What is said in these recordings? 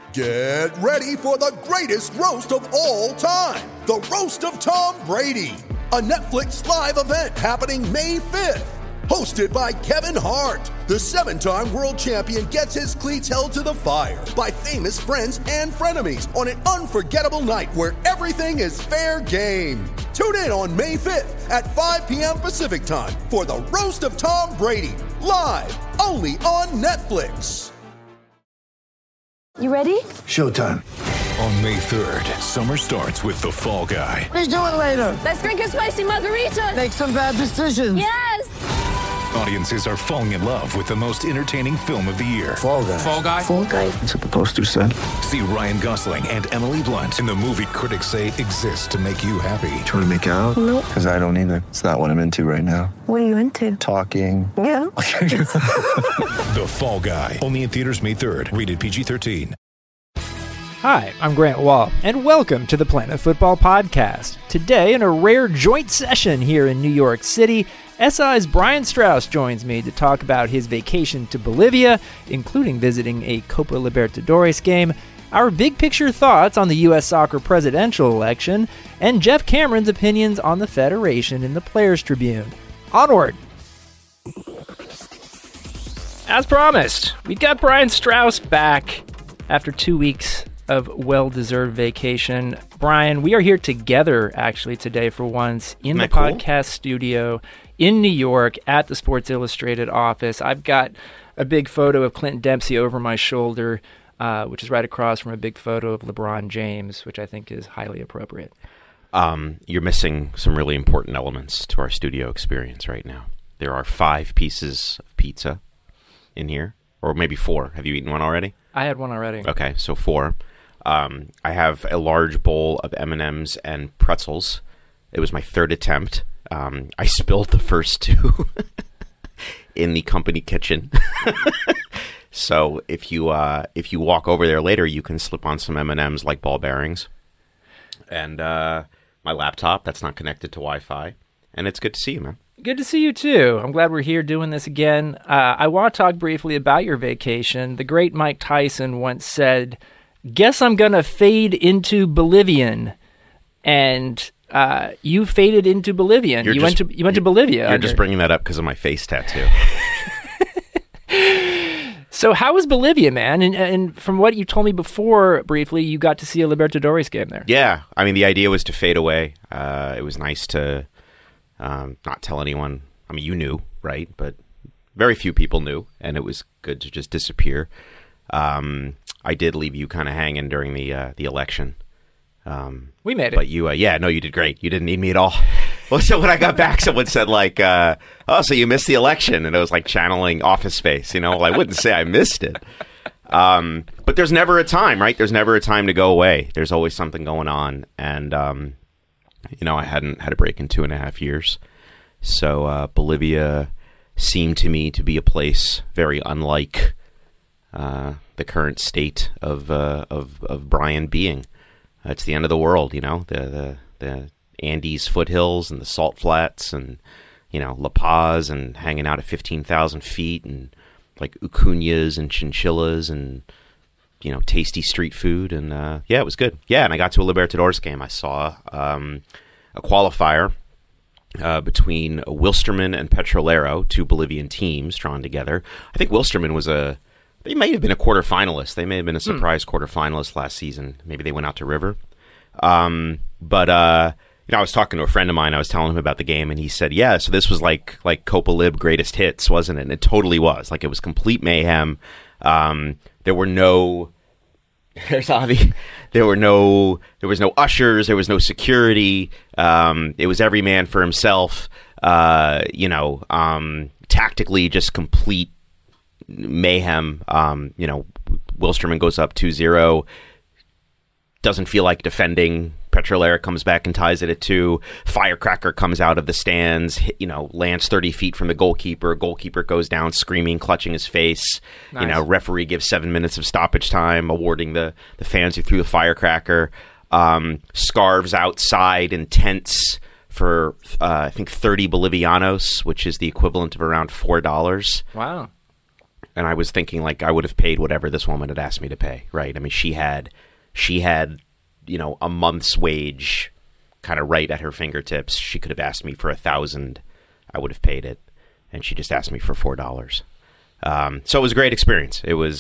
Get ready for the greatest roast of all time, the Roast of Tom Brady, a Netflix live event happening May 5th. Hosted by Kevin Hart, the 7-time world champion gets his cleats held to the fire by famous friends and frenemies on an unforgettable night where everything is fair game. Tune in on May 5th at 5 p.m. Pacific time for the Roast of Tom Brady, live only on Netflix. You ready? Showtime. On May 3rd, summer starts with The Fall Guy. Let's do it later. Let's drink a spicy margarita. Make some bad decisions. Yes! Audiences are falling in love with the most entertaining film of the year. Fall Guy. Fall Guy? Fall Guy. That's what the poster said. See Ryan Gosling and Emily Blunt in the movie critics say exists to make you happy. Trying to make it out? Nope. Because I don't either. It's not what I'm into right now. What are you into? Talking. Yeah. The Fall Guy. Only in theaters May 3rd. Rated PG-13. Hi, I'm Grant Wall, and welcome to the Planet Football Podcast. Today, in a rare joint session here in New York City, SI's Brian Strauss joins me to talk about his vacation to Bolivia, including visiting a Copa Libertadores game, our big-picture thoughts on the U.S. soccer presidential election, and Jeff Cameron's opinions on the Federation in the Players' Tribune. Onward! As promised, we got Brian Strauss back after 2 weeks of well-deserved vacation. Brian, we are here together, actually, today for once in the podcast studio in New York at the Sports Illustrated office. I've got a big photo of Clint Dempsey over my shoulder, which is right across from a big photo of LeBron James, which I think is highly appropriate. You're missing some really important elements to our studio experience right now. There are 5 pieces of pizza in here, or maybe 4. Have you eaten one already? I had one already. Okay, so 4. I have a large bowl of M&Ms and pretzels. It was my 3rd attempt. I spilled the first 2 in the company kitchen. So if you walk over there later, you can slip on some M&Ms like ball bearings. And my laptop, that's not connected to Wi-Fi. And it's good to see you, man. Good to see you, too. I'm glad we're here doing this again. I want to talk briefly about your vacation. The great Mike Tyson once said, "Guess I'm going to fade into Bolivian." And you faded into Bolivian. You went to Bolivia. You're just bringing that up because of my face tattoo. So how was Bolivia, man? And from what you told me before, briefly, you got to see a Libertadores game there. Yeah. I mean, the idea was to fade away. It was nice to not tell anyone. I mean, you knew, right? But very few people knew, and it was good to just disappear. I did leave you kind of hanging during the election. We made it. But you did great. You didn't need me at all. Well, so when I got back, someone said like, "Oh, so you missed the election?" And it was like channeling Office Space. You know, well, I wouldn't say I missed it. But there's never a time, right? There's never a time to go away. There's always something going on. And, I hadn't had a break in 2.5 years. So Bolivia seemed to me to be a place very unlike the current state of Brian being. It's the end of the world, the Andes foothills and the salt flats and, La Paz and hanging out at 15,000 feet and like ucuñas and chinchillas and, tasty street food. And, it was good. Yeah, and I got to a Libertadores game. I saw a qualifier between Wilstermann and Petrolero, 2 Bolivian teams drawn together. I think Wilstermann they may have been a quarterfinalist. They may have been a surprise quarterfinalist last season. Maybe they went out to River. But I was talking to a friend of mine. I was telling him about the game, and he said, "Yeah, so this was like Copa Lib greatest hits, wasn't it?" And it totally was. Like, it was complete mayhem. There was no ushers. There was no security. It was every man for himself. Tactically, just complete mayhem. Wilstermann goes up 2-0, doesn't feel like defending. Petrolera comes back and ties it at 2. Firecracker comes out of the stands, lands 30 feet from the goalkeeper. Goalkeeper goes down screaming, clutching his face. Nice. Referee gives 7 minutes of stoppage time, awarding the fans who threw the firecracker. Scarves outside in tents for, I think, 30 Bolivianos, which is the equivalent of around $4. Wow. and I was thinking like I would have paid whatever this woman had asked me to pay, right? I mean, she had a month's wage kind of right at her fingertips. She could have asked me for $1,000. I would have paid it, and she just asked me for $4. So it was a great experience. It was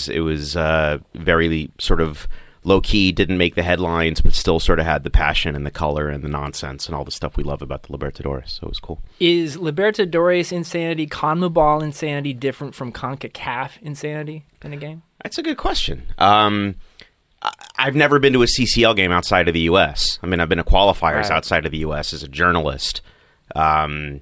very sort of low key, didn't make the headlines, but still sort of had the passion and the color and the nonsense and all the stuff we love about the Libertadores. So it was cool. Is Libertadores insanity, CONMEBOL insanity different from CONCACAF insanity in a game? That's a good question. I've never been to a CCL game outside of the U.S. I mean, I've been to qualifiers outside of the U.S. as a journalist. I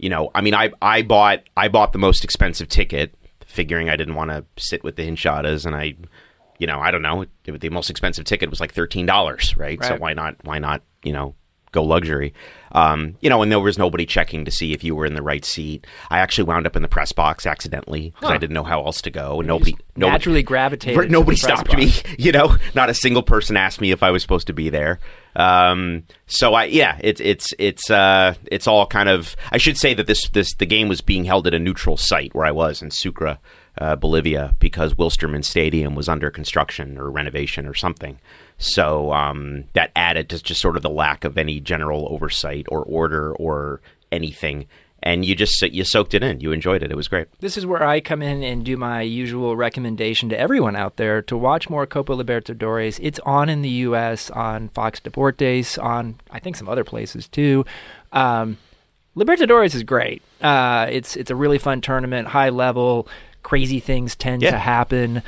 bought the most expensive ticket, figuring I didn't want to sit with the hinchadas, and I don't know. The most expensive ticket was like $13, right? So why not, go luxury? And there was nobody checking to see if you were in the right seat. I actually wound up in the press box accidentally because I didn't know how else to go. And nobody naturally gravitated. Nobody stopped me. Not a single person asked me if I was supposed to be there. It's all kind of. I should say that the game was being held at a neutral site where I was in Sucre, Bolivia, because Wilstermann Stadium was under construction or renovation or something. So that added to just sort of the lack of any general oversight or order or anything. And you soaked it in. You enjoyed it. It was great. This is where I come in and do my usual recommendation to everyone out there to watch more Copa Libertadores. It's on in the U.S. on Fox Deportes, on I think some other places too. Libertadores is great. It's a really fun tournament, high level. Crazy things tend to happen.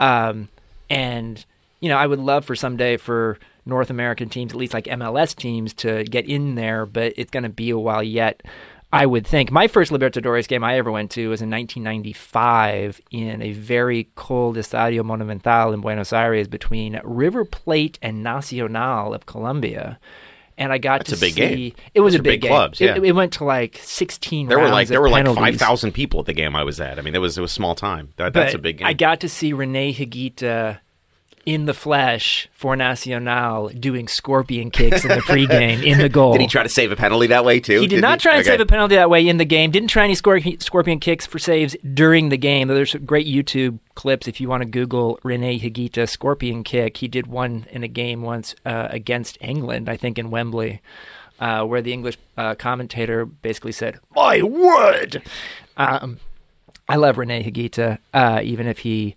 And I would love for someday for North American teams, at least like MLS teams, to get in there, but it's going to be a while yet, I would think. My first Libertadores game I ever went to was in 1995 in a very cold Estadio Monumental in Buenos Aires between River Plate and Nacional of Colombia. And I got to see. That's a big game. It was a big game. Clubs, yeah. It went to like 16 rounds. There were like 5,000 people at the game I was at. I mean, it was small time. That's a big game. I got to see Rene Higuita in the flesh for Nacional doing scorpion kicks in the pregame in the goal. Did he try to save a penalty that way too? He did not try and save a penalty that way in the game. Didn't try any scorpion kicks for saves during the game. There's great YouTube clips if you want to Google Rene Higuita scorpion kick. He did one in a game once against England, I think in Wembley, where the English commentator basically said, "My word!" I love Rene Higuita, even if he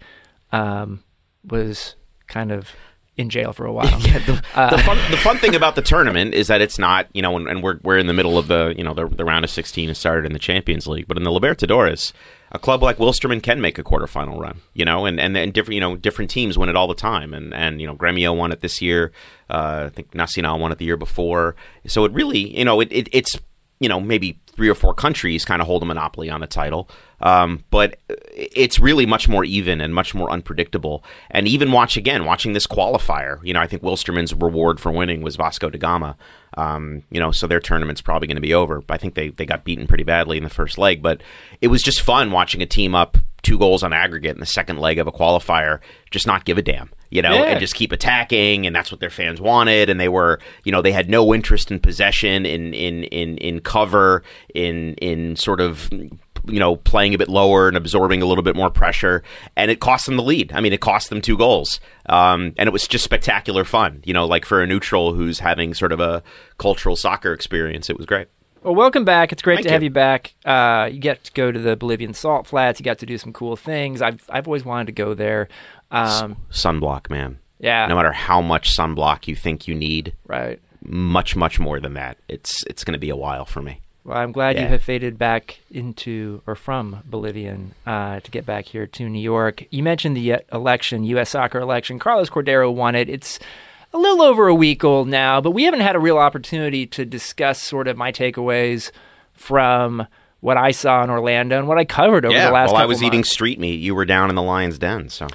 was kind of in jail for a while. The fun thing about the tournament is that it's not, and we're in the middle of the round of 16 has started in the Champions League, but in the Libertadores, a club like Wilstermann can make a quarterfinal run, and different teams win it all the time, and Gremio won it this year. I think Nacional won it the year before. So it really, it's maybe 3 or 4 countries kind of hold a monopoly on the title. But it's really much more even and much more unpredictable. And even watching this qualifier, I think Wilstermann's reward for winning was Vasco da Gama. So their tournament's probably going to be over. I think they got beaten pretty badly in the first leg. But it was just fun watching a team up 2 goals on aggregate in the second leg of a qualifier just not give a damn. And just keep attacking, and that's what their fans wanted. And they were, they had no interest in possession, in cover, in sort of, playing a bit lower and absorbing a little bit more pressure. And it cost them the lead. I mean, it cost them 2 goals. And it was just spectacular fun. Like for a neutral who's having sort of a cultural soccer experience, it was great. Well, welcome back. It's great to have you back. You get to go to the Bolivian salt flats. You got to do some cool things. I've always wanted to go there. Sunblock, man. Yeah. No matter how much sunblock you think you need, right? Much, much more than that. It's going to be a while for me. Well, I'm glad you have faded back from Bolivian to get back here to New York. You mentioned the election, U.S. soccer election. Carlos Cordero won it. It's a little over a week old now, but we haven't had a real opportunity to discuss sort of my takeaways from what I saw in Orlando and what I covered over the last couple I was months. Eating street meat. You were down in the Lion's Den, so.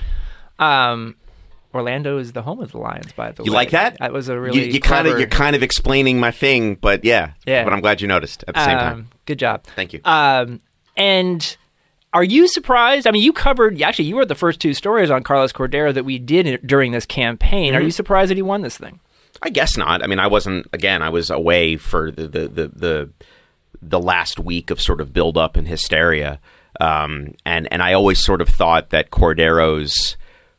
Orlando is the home of the Lions, by the way. You like that? That was a really you're kind of explaining my thing, but yeah. But I'm glad you noticed at the same time. Good job. Thank you. And are you surprised? I mean, you were the first 2 stories on Carlos Cordero that we did during this campaign. Mm-hmm. Are you surprised that he won this thing? I guess not. I mean, I was away for the last week of sort of build up and hysteria. And I always sort of thought that Cordero's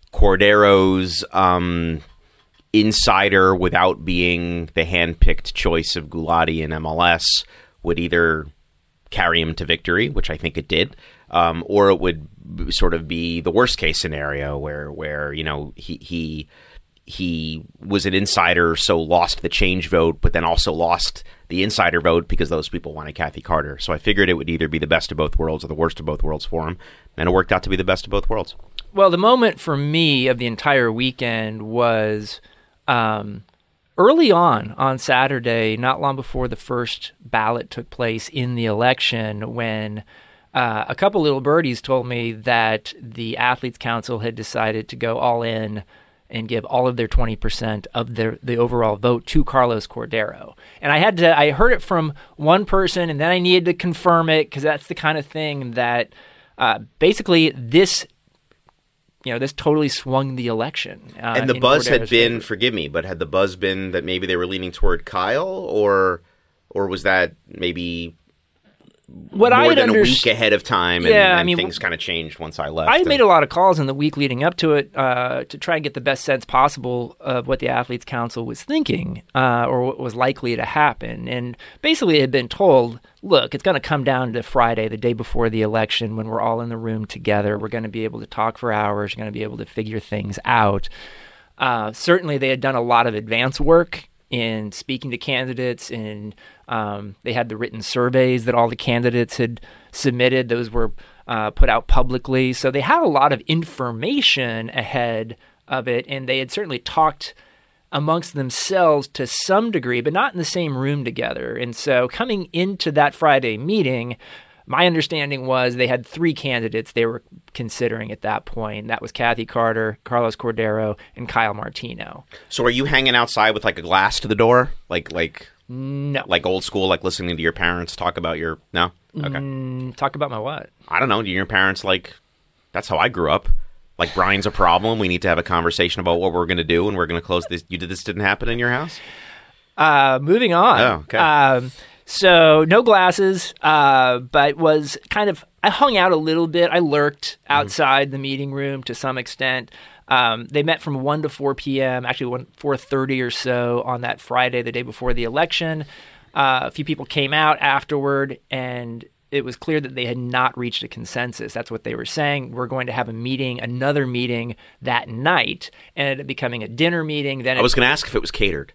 insider, without being the hand-picked choice of Gulati in MLS, would either carry him to victory, which I think it did, or it would sort of be the worst-case scenario where he was an insider, so lost the change vote, but then also lost the insider vote because those people wanted Kathy Carter. So I figured it would either be the best of both worlds or the worst of both worlds for him, and it worked out to be the best of both worlds. Well, the moment for me of the entire weekend was early on Saturday, not long before the first ballot took place in the election, when a couple little birdies told me that the Athletes Council had decided to go all in and give all of their 20% of the overall vote to Carlos Cordero. And I heard it from one person, and then I needed to confirm it, because that's the kind of thing that basically this totally swung the election. And the buzz had been, forgive me, but had the buzz been that maybe they were leaning toward Kyle, or was that maybe more than a week ahead of time, and things kind of changed once I left? I made a lot of calls in the week leading up to it to try and get the best sense possible of what the Athletes Council was thinking or what was likely to happen. And basically it had been told, look, it's going to come down to Friday, the day before the election, when we're all in the room together. We're going to be able to talk for hours. We're going to be able to figure things out. Certainly they had done a lot of advance work in speaking to candidates, and they had the written surveys that all the candidates had submitted. Those were put out publicly. So they had a lot of information ahead of it, and they had certainly talked amongst themselves to some degree, but not in the same room together. And so coming into that Friday meeting, my understanding was they had three candidates they were considering at that point. That was Kathy Carter, Carlos Cordero, and Kyle Martino. So are you hanging outside with like a glass to the door? No. Like old school, like listening to your parents talk about your... No? Okay. Talk about my what? I don't know. Do your parents that's how I grew up. Like, Brian's a problem. We need to have a conversation about what we're going to do, and we're going to close this. This didn't happen in your house? Moving on. Oh, okay. So no glasses, but was kind of, I hung out a little bit. I lurked outside the meeting room to some extent. They met from 1 to 4 p.m., actually 4:30 or so on that Friday, the day before the election. A few people came out afterward, and it was clear that they had not reached a consensus. That's what they were saying. We're going to have another meeting that night, and it ended up becoming a dinner meeting. Then I was going to ask if it was catered.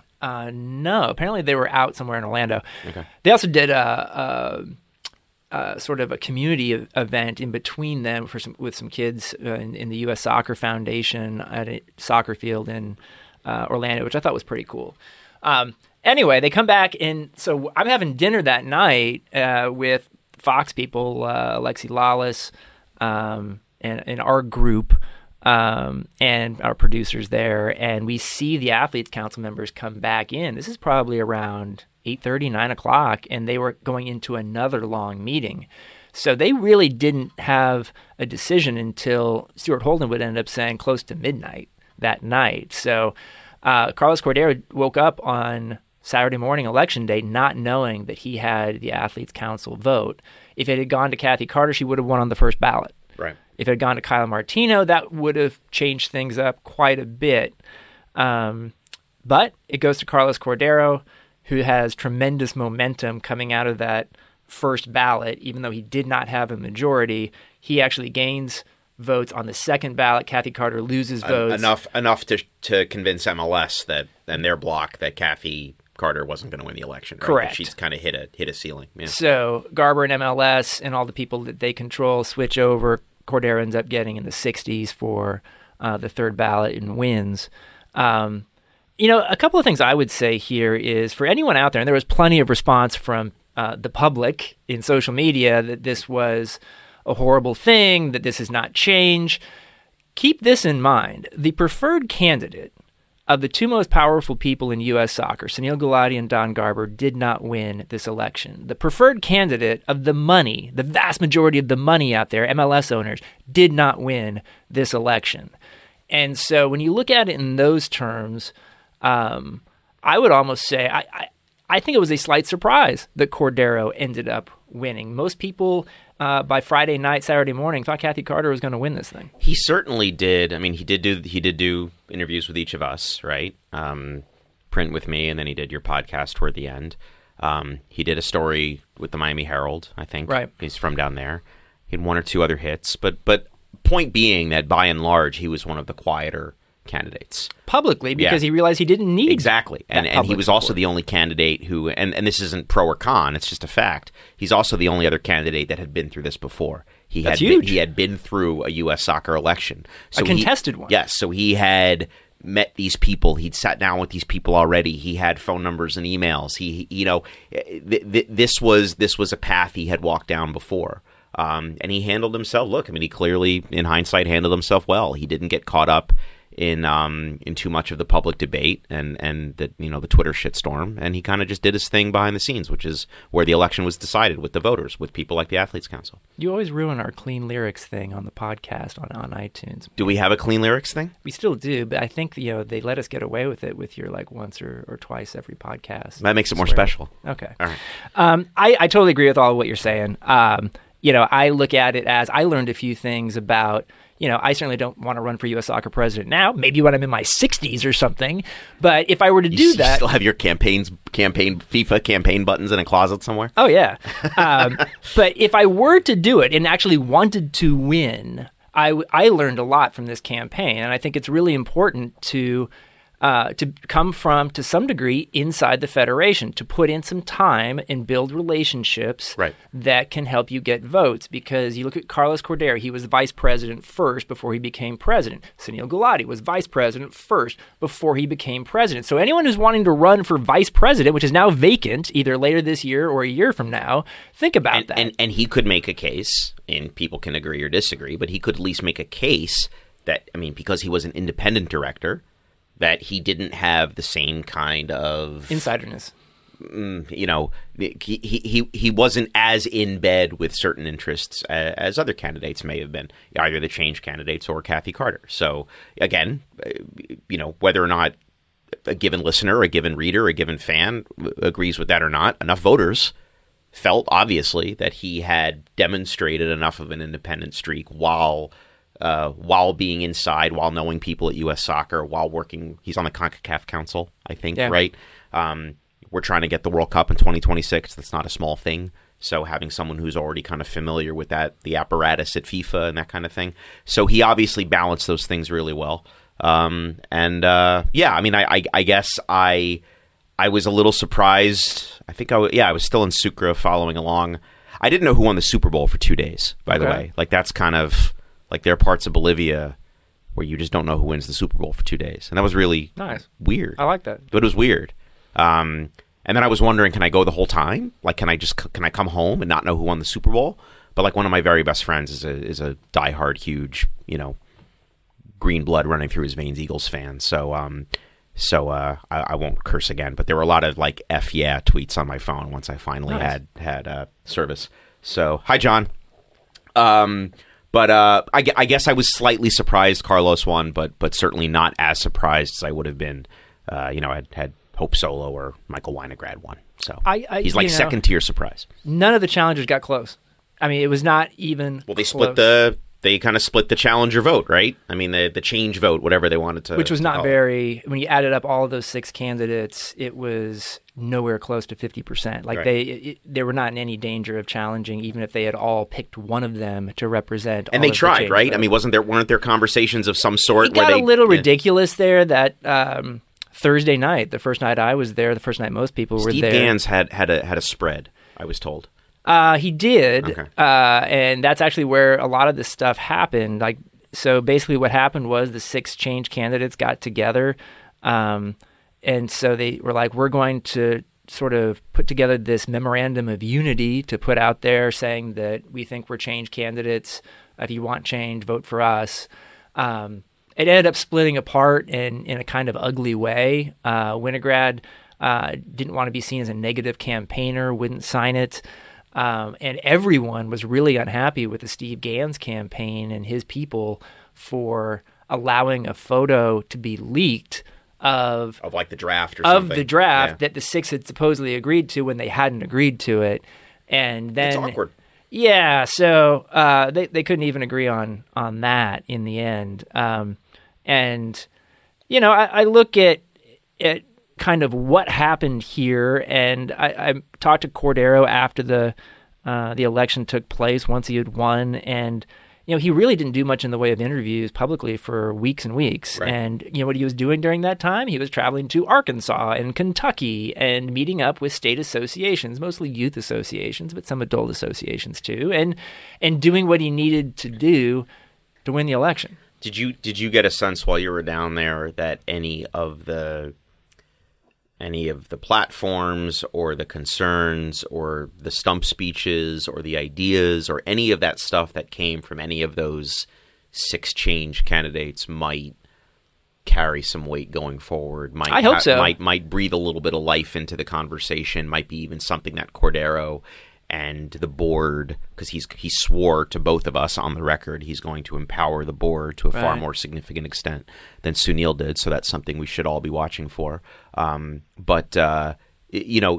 No, apparently they were out somewhere in Orlando. Okay. They also did a sort of a community event in between them with some kids in the U.S. Soccer Foundation at a soccer field in Orlando, which I thought was pretty cool. Anyway, they come back, and so I'm having dinner that night with Fox people, Alexi Lawless, and our group. And our producers there, and we see the Athletes Council members come back in. This is probably around 8:30, 9 o'clock, and they were going into another long meeting. So they really didn't have a decision until Stuart Holden would end up saying close to midnight that night. So Carlos Cordero woke up on Saturday morning, Election Day, not knowing that he had the Athletes Council vote. If it had gone to Kathy Carter, she would have won on the first ballot. Right. If it had gone to Kyle Martino, that would have changed things up quite a bit. But it goes to Carlos Cordero, who has tremendous momentum coming out of that first ballot. Even though he did not have a majority, he actually gains votes on the second ballot. Kathy Carter loses votes. Enough to convince MLS and their bloc that Kathy Carter wasn't going to win the election. Right? Correct. She's kind of hit a ceiling. Yeah. So Garber and MLS and all the people that they control switch over. Cordero ends up getting in the 60s for the third ballot and wins. A couple of things I would say here is for anyone out there, and there was plenty of response from the public in social media that this was a horrible thing, that this is not change. Keep this in mind. The preferred candidate of the two most powerful people in U.S. soccer, Sunil Gulati and Don Garber, did not win this election. The preferred candidate of the money, the vast majority of the money out there, MLS owners, did not win this election. And so when you look at it in those terms, I would almost say I think it was a slight surprise that Cordero ended up winning. Most people by Friday night, Saturday morning, thought Kathy Carter was going to win this thing. He certainly did. I mean, he did do interviews with each of us, right? Print with me, and then he did your podcast toward the end. He did a story with the Miami Herald, I think. Right. He's from down there. He had one or two other hits, but point being that by and large, he was one of the quieter candidates. Publicly, because he realized he didn't need exactly, and he was also the only candidate who, and this isn't pro or con, it's just a fact. He's also the only other candidate that had been through this before. That's huge. He had been through a U.S. soccer election, so a contested one. Yes, so he had met these people. He'd sat down with these people already. He had phone numbers and emails. This was a path he had walked down before. And he handled himself. Look, I mean, he clearly, in hindsight, handled himself well. He didn't get caught up in too much of the public debate and the Twitter shitstorm, and he kind of just did his thing behind the scenes, which is where the election was decided with the voters, with people like the Athletes Council. You always ruin our clean lyrics thing on the podcast on iTunes. Do we have a clean lyrics thing? We still do, but I think they let us get away with it with your once or twice every podcast. That makes it more special. Okay, all right. I totally agree with all of what you're saying. I look at it as I learned a few things about. I certainly don't want to run for U.S. soccer president now. Maybe when I'm in my 60s or something. But if I were to do that, you still have your FIFA campaign buttons in a closet somewhere. Oh yeah. But if I were to do it and actually wanted to win, I learned a lot from this campaign, and I think it's really important to come from, to some degree, inside the Federation, to put in some time and build relationships that can help you get votes. Because you look at Carlos Cordeiro, he was vice president first before he became president. Sunil Gulati was vice president first before he became president. So anyone who's wanting to run for vice president, which is now vacant, either later this year or a year from now, think about that. And he could make a case, and people can agree or disagree, but he could at least make a case that, because he was an independent director, that he didn't have the same kind of insiderness. He wasn't as in bed with certain interests as other candidates may have been, either the Change candidates or Kathy Carter. So again, whether or not a given listener, a given reader, a given fan agrees with that or not, enough voters felt obviously that he had demonstrated enough of an independent streak while being inside, while knowing people at U.S. Soccer, while working. He's on the CONCACAF Council, I think, right? We're trying to get the World Cup in 2026. That's not a small thing. So having someone who's already kind of familiar with that, the apparatus at FIFA and that kind of thing. So he obviously balanced those things really well. I guess I was a little surprised. I think I was still in Sucre following along. I didn't know who won the Super Bowl for 2 days, by the way. That's kind of... there are parts of Bolivia where you just don't know who wins the Super Bowl for 2 days. And that was really weird. I like that. But it was weird. And then I was wondering, can I go the whole time? Can I come home and not know who won the Super Bowl? But one of my very best friends is a diehard, huge, green blood running through his veins Eagles fan. So I won't curse again. But there were a lot of F yeah tweets on my phone once I finally had service. So, hi, John. But I guess I was slightly surprised Carlos won, but certainly not as surprised as I would have been. I had Hope Solo or Michael Winograd won. So he's second tier surprise. None of the challengers got close. It was not even. Well, they close. They kind of split the challenger vote, right? The change vote, whatever they wanted to. Which was not very. When you added up all of those 6 candidates, it was nowhere close to 50%. They were not in any danger of challenging, even if they had all picked one of them to represent. And they tried, right? Vote. Weren't there conversations of some sort? It got a little ridiculous there. That Thursday night, the first night I was there, the first night most people were there. Steve Gans had a spread, I was told. He did, okay. And that's actually where a lot of this stuff happened. So basically what happened was the 6 change candidates got together, and so they were we're going to sort of put together this memorandum of unity to put out there saying that we think we're change candidates. If you want change, vote for us. It ended up splitting apart in a kind of ugly way. Winograd didn't want to be seen as a negative campaigner, wouldn't sign it. And everyone was really unhappy with the Steve Gans campaign and his people for allowing a photo to be leaked of the draft or something. Of the draft that the 6 had supposedly agreed to when they hadn't agreed to it. And then it's awkward. Yeah, so they couldn't even agree on that in the end. And, you know, I look at kind of what happened here, and I talked to Cordero after the election took place, once he had won, and you know, he really didn't do much in the way of interviews publicly for weeks and weeks. Right. And you know what he was doing during that time? He was traveling to Arkansas and Kentucky and meeting up with state associations, mostly youth associations, but some adult associations too, and doing what he needed to do to win the election. Did you get a sense while you were down there that any of the platforms or the concerns or the stump speeches or the ideas or any of that stuff that came from any of those 6 change candidates might carry some weight going forward? I hope so. Might breathe a little bit of life into the conversation, might be even something that Cordero and the board, because he swore to both of us on the record he's going to empower the board to a far more significant extent than Sunil did. So that's something we should all be watching for. But you know,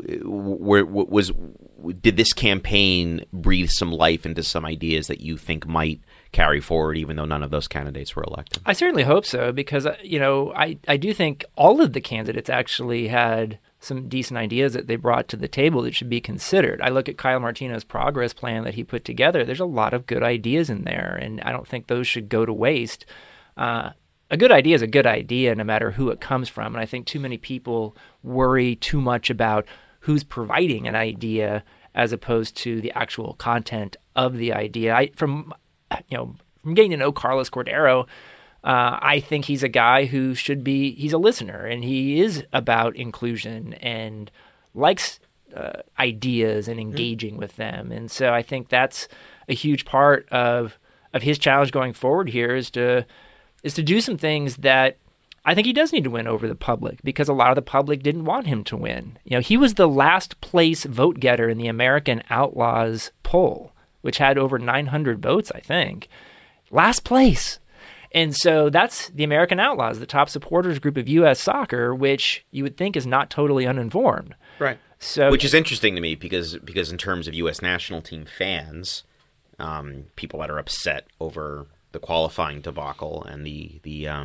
did this campaign breathe some life into some ideas that you think might carry forward, even though none of those candidates were elected? I certainly hope so, because you know, I do think all of the candidates actually had some decent ideas that they brought to the table that should be considered. I look at Kyle Martino's progress plan that he put together. There's a lot of good ideas in there, and I don't think those should go to waste. A good idea is a good idea no matter who it comes from, and I think too many people worry too much about who's providing an idea as opposed to the actual content of the idea. From getting to know Carlos Cordero, I think he's a guy who he's a listener, and he is about inclusion and likes ideas and engaging with them. And so I think that's a huge part of his challenge going forward here is to do some things that I think he does need to win over the public, because a lot of the public didn't want him to win. You know, he was the last place vote getter in the American Outlaws poll, which had over 900 votes, I think. Last place. And so that's the American Outlaws, the top supporters group of U.S. soccer, which you would think is not totally uninformed. Right. So, which is interesting to me because in terms of U.S. national team fans, people that are upset over the qualifying debacle and the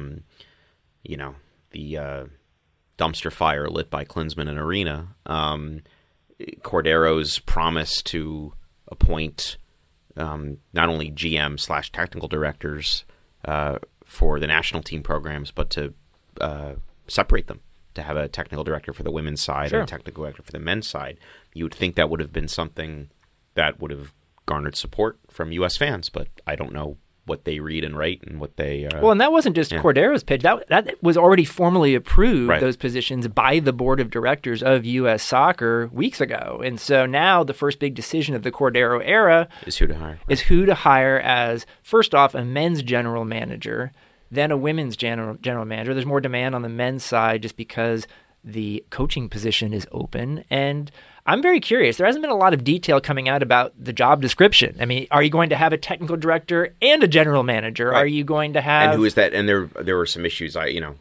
dumpster fire lit by Klinsmann and Arena, Cordero's promise to appoint not only GM/technical directors for the national team programs, but to separate them, to have a technical director for the women's side and a technical director for the men's side. You would think that would have been something that would have garnered support from U.S. fans, but I don't know what they read and write and what they... Well, and that wasn't just Cordero's pitch. That was already formally approved, those positions, by the board of directors of U.S. Soccer weeks ago. And so now the first big decision of the Cordero era is who to hire. Is who to hire as, first off, a men's general manager, then a women's general manager. There's more demand on the men's side just because the coaching position is open. And I'm very curious. There hasn't been a lot of detail coming out about the job description. I mean, are you going to have a technical director and a general manager? Right. Are you going to have... And who is that? And there were some issues.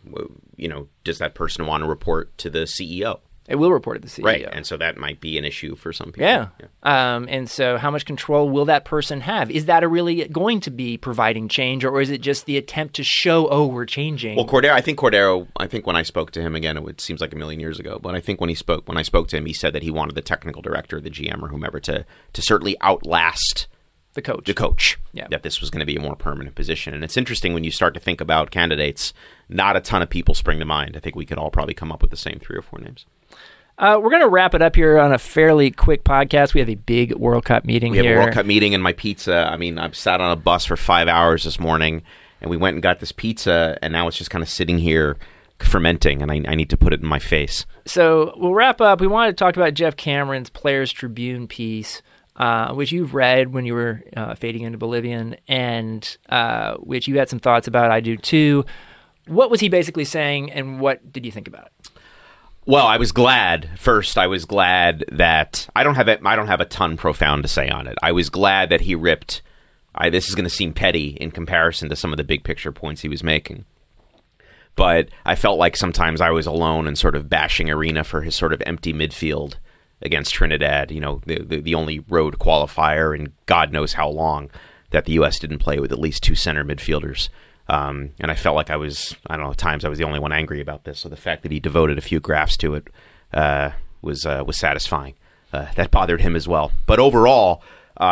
Does that person want to report to the CEO? It will report to the CEO. Right, and so that might be an issue for some people. Yeah. And so how much control will that person have? Is that really going to be providing change, or is it just the attempt to show, we're changing? Well, Cordero, I think when I spoke to him again, it seems like a million years ago, but I think when I spoke to him, he said that he wanted the technical director, the GM, or whomever to certainly outlast the coach. That this was going to be a more permanent position. And it's interesting when you start to think about candidates, not a ton of people spring to mind. I think we could all probably come up with the same 3 or 4 names. We're going to wrap it up here on a fairly quick podcast. We have a big World Cup meeting here. We have a World Cup meeting and my pizza. I mean, I've sat on a bus for 5 hours this morning, and we went and got this pizza, and now it's just kind of sitting here fermenting, and I need to put it in my face. So we'll wrap up. We wanted to talk about Jeff Cameron's Players Tribune piece, which you've read when you were fading into Bolivian, and which you had some thoughts about. I do too. What was he basically saying, and what did you think about it? Well, I was glad. First, I was glad that I don't have a ton profound to say on it. I was glad that he ripped. This is going to seem petty in comparison to some of the big picture points he was making, but I felt like sometimes I was alone and sort of bashing Arena for his sort of empty midfield against Trinidad, the only road qualifier in God knows how long that the U.S. didn't play with at least 2 center midfielders. And I felt like at times I was the only one angry about this. So the fact that he devoted a few graphs to it was satisfying. That bothered him as well. But overall,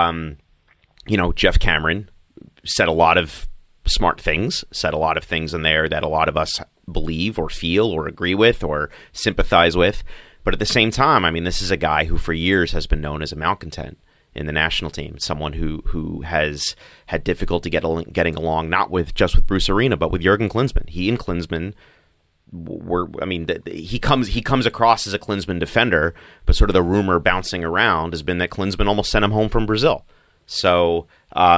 Geoff Cameron said a lot of smart things, said a lot of things in there that a lot of us believe or feel or agree with or sympathize with. But at the same time, I mean, this is a guy who for years has been known as a malcontent in the national team, someone who has had difficulty getting along, not just with Bruce Arena, but with Jurgen Klinsmann. He and Klinsmann he comes across as a Klinsmann defender, but sort of the rumor bouncing around has been that Klinsmann almost sent him home from Brazil. So,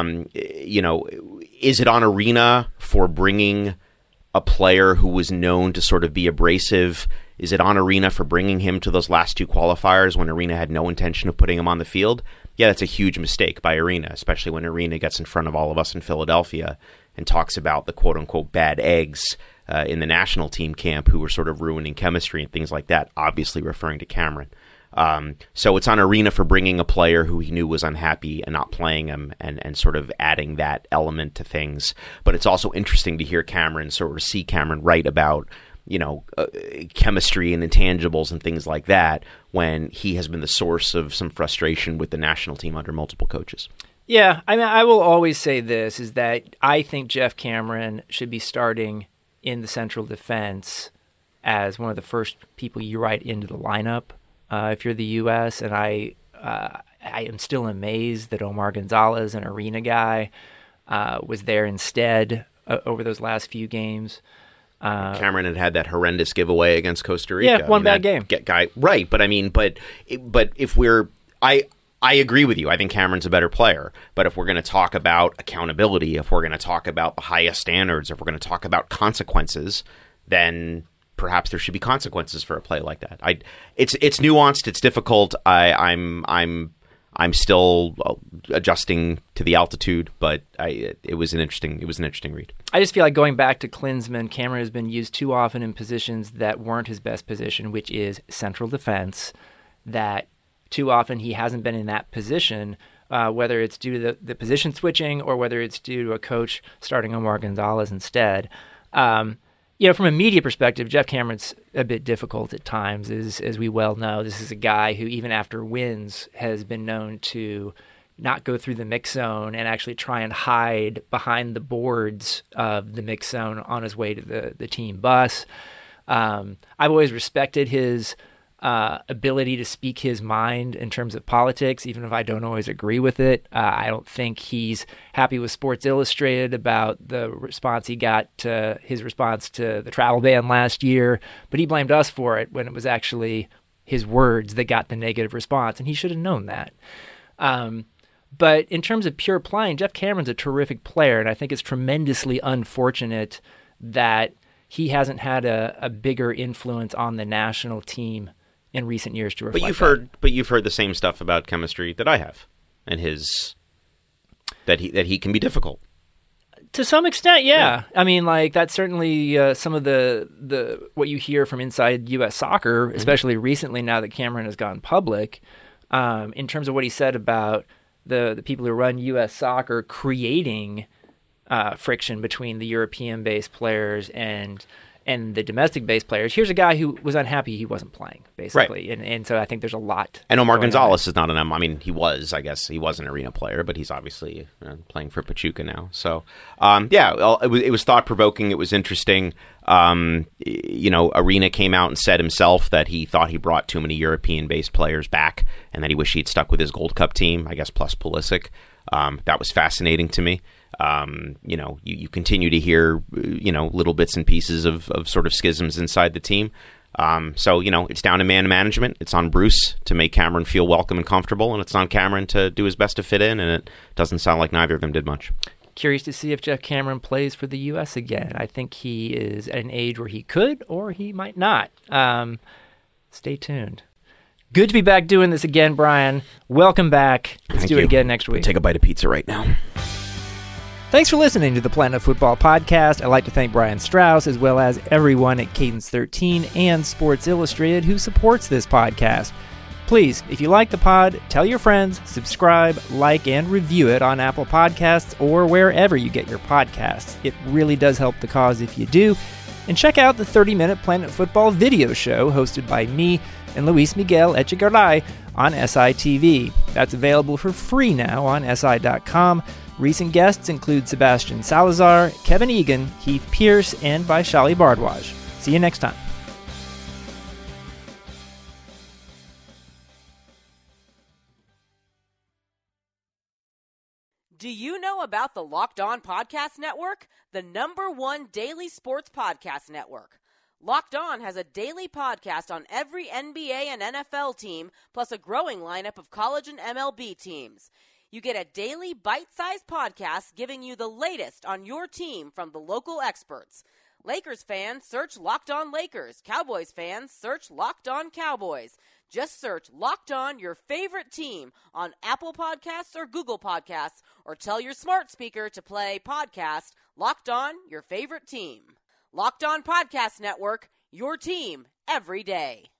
is it on Arena for bringing a player who was known to sort of be abrasive? Is it on Arena for bringing him to those last 2 qualifiers when Arena had no intention of putting him on the field? Yeah, that's a huge mistake by Arena, especially when Arena gets in front of all of us in Philadelphia and talks about the quote-unquote bad eggs in the national team camp who were sort of ruining chemistry and things like that, obviously referring to Cameron. So it's on Arena for bringing a player who he knew was unhappy and not playing him and sort of adding that element to things. But it's also interesting to hear Cameron, sort of see Cameron write about, chemistry and intangibles and things like that when he has been the source of some frustration with the national team under multiple coaches. Yeah, I mean, I will always say this, is that I think Geoff Cameron should be starting in the central defense as one of the first people you write into the lineup if you're the U.S., and I am still amazed that Omar Gonzalez, an Arena guy, was there instead over those last few games. Cameron had that horrendous giveaway against Costa Rica. Yeah, one bad game. Guy, right, but I mean, but if I agree with you. I think Cameron's a better player. But if we're going to talk about accountability, if we're going to talk about the highest standards, if we're going to talk about consequences, then perhaps there should be consequences for a play like that. It's nuanced. It's difficult. I'm still adjusting to the altitude, but it was an interesting read. I just feel like going back to Klinsmann, Cameron has been used too often in positions that weren't his best position, which is central defense. That too often he hasn't been in that position, whether it's due to the position switching or whether it's due to a coach starting Omar Gonzalez instead. From a media perspective, Geoff Cameron's a bit difficult at times, as we well know. This is a guy who, even after wins, has been known to not go through the mix zone and actually try and hide behind the boards of the mix zone on his way to the team bus. I've always respected his ability to speak his mind in terms of politics, even if I don't always agree with it. I don't think he's happy with Sports Illustrated about the response he got to his response to the travel ban last year, but he blamed us for it when it was actually his words that got the negative response, and he should have known that. But in terms of pure playing, Geoff Cameron's a terrific player, and I think it's tremendously unfortunate that he hasn't had a bigger influence on the national team in recent years to reflect. But you've heard the same stuff about chemistry that I have, and that he can be difficult. To some extent, yeah. I mean, like, that's certainly some of the what you hear from inside U.S. soccer, especially recently now that Cameron has gone public, in terms of what he said about the people who run U.S. soccer creating friction between the European-based players and the domestic-based players. Here's a guy who was unhappy he wasn't playing, basically. Right. And so I think there's a lot. And Omar Gonzalez is not he was an Arena player, but he's obviously playing for Pachuca now. So, it was thought-provoking. It was interesting. Arena came out and said himself that he thought he brought too many European-based players back and that he wished he'd stuck with his Gold Cup team, I guess, plus Pulisic. That was fascinating to me. You continue to hear, little bits and pieces of sort of schisms inside the team. So it's down to man management. It's on Bruce to make Cameron feel welcome and comfortable, and it's on Cameron to do his best to fit in, and it doesn't sound like neither of them did much. Curious to see if Geoff Cameron plays for the U.S. again. I think he is at an age where he could, or he might not. Stay tuned. Good to be back doing this again, Brian. Welcome back. Let's do it again next week. Take a bite of pizza right now. Thanks for listening to the Planet Football Podcast. I'd like to thank Brian Strauss, as well as everyone at Cadence 13 and Sports Illustrated who supports this podcast. Please, if you like the pod, tell your friends, subscribe, like, and review it on Apple Podcasts or wherever you get your podcasts. It really does help the cause if you do. And check out the 30-minute Planet Football video show hosted by me and Luis Miguel Echegaray on SITV. That's available for free now on SI.com. Recent guests include Sebastian Salazar, Kevin Egan, Heath Pierce, and Vaishali Bhardwaj. See you next time. Do you know about the Locked On Podcast Network, the #1 daily sports podcast network? Locked On has a daily podcast on every NBA and NFL team, plus a growing lineup of college and MLB teams. You get a daily bite-sized podcast giving you the latest on your team from the local experts. Lakers fans, search Locked On Lakers. Cowboys fans, search Locked On Cowboys. Just search Locked On, your favorite team, on Apple Podcasts or Google Podcasts, or tell your smart speaker to play podcast Locked On, your favorite team. Locked On Podcast Network, your team every day.